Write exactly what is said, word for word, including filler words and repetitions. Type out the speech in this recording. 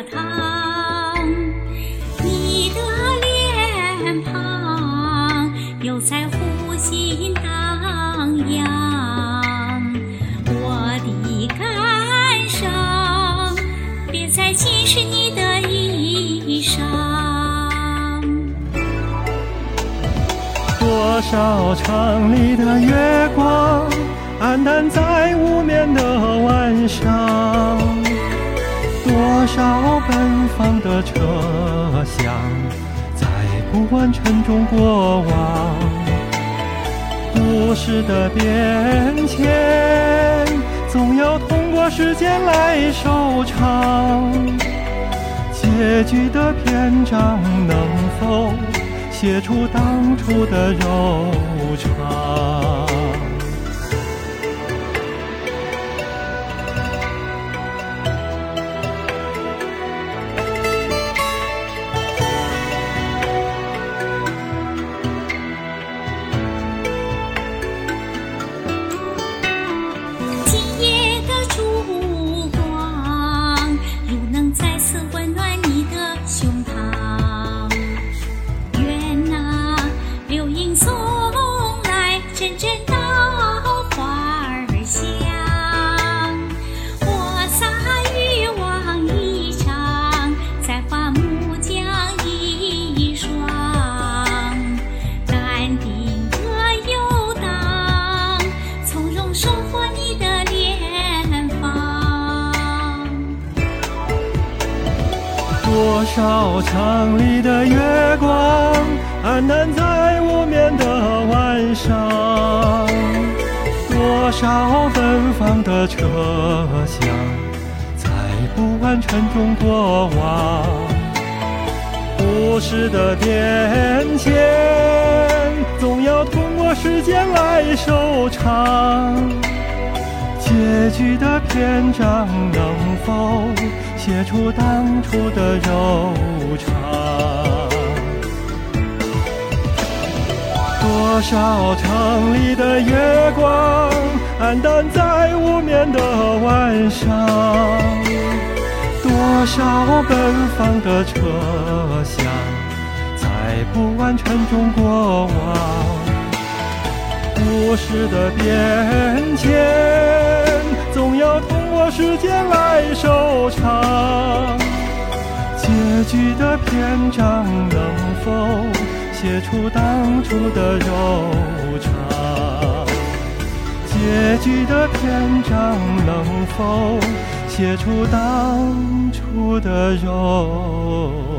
堂，你的脸庞又在湖心荡漾，我的感伤别再侵蚀你的衣裳。 多少场里的月光黯淡在无眠的晚上，多少奔放的车厢在不完沉重过往，故事的变迁总要通过时间来收场，结局的篇章能否写出当初的柔肠？ 今夜的烛光如能再次温暖你的胸膛，愿那流萤送来阵阵稻花儿香，我洒渔网一场，在花木浆一双，淡定的游荡，从容收获你的脸庞。 多少场里的月光黯淡在无眠的晚上，多少奔放的车厢在不完沉重过往，故事的变迁总要通过时间来收场，结局的篇章能否写出当初的柔肠？多少场里的月光黯淡在无眠的晚上，多少奔放的车厢在不完沉重过往，故事的变迁总要通过时间来收场，结局的篇章能否写出当初的柔肠？结局的篇章能否写出当初的柔